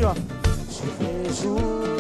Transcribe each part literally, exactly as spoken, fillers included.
assim, ó. Te vejo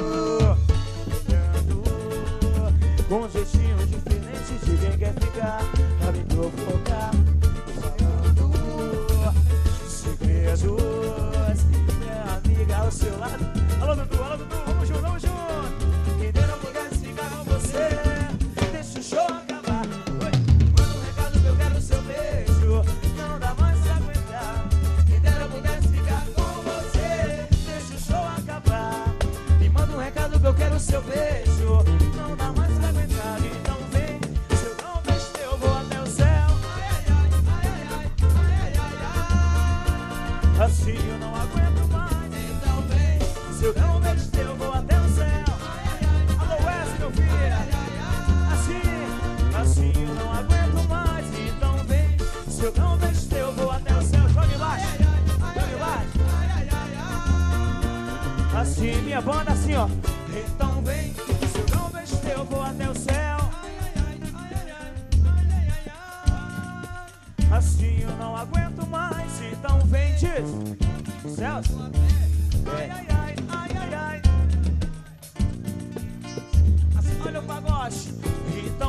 com um jeitinho diferente de quem quer ficar pra me provocar, falando segredos, minha amiga ao seu lado. Alô, Dudu, alô, Dudu, vamos junto, vamos junto. Quem dera pudesse ficar com você, deixa o show acabar. Manda um recado que eu quero seu beijo, não dá mais pra aguentar. Quem dera pudesse ficar com você, deixa o show acabar. Me manda um recado que eu quero seu beijo, não dá mais pra aguentar. Então vem, se eu não deixo eu vou até o céu. Ai, ai, ai, ai, ai, ai, ai, ai. Assim eu não aguento mais. Então vem, se eu não deixo eu vou até o céu. Alô, Wesley, meu filho. Assim, assim eu não aguento mais. Então vem, se eu não deixo eu vou até o céu. Joga embaixo, joga embaixo. Assim, minha banda, assim, ó. Então vem, se eu não deixo eu vou até o céu. Assim eu não aguento mais. Então vem, diz Celso. Ai, ai, ai, ai, ai, ai. Assim, olha o pagode. Então